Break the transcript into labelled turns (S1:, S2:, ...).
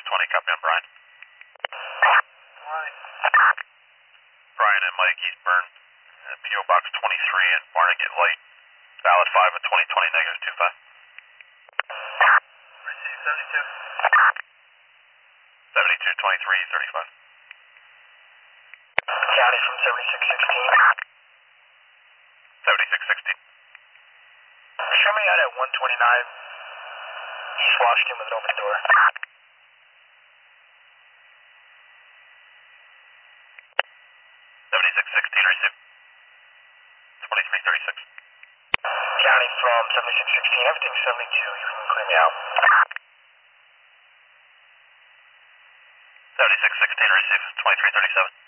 S1: 20, copy on Brian. Brian and Mike, Eastburn, PO Box 23 and Barnegat Light, valid 5 of 2020, negative 25.
S2: Received 72.
S1: 72, 23, 35.
S2: County from 7616.
S1: 7616.
S2: Show me out at 129 East Washington with an open door.
S1: 7616, received. 2336.
S2: County from 7616, everything's 72, you can clear me out.
S1: 7616, received. 2337.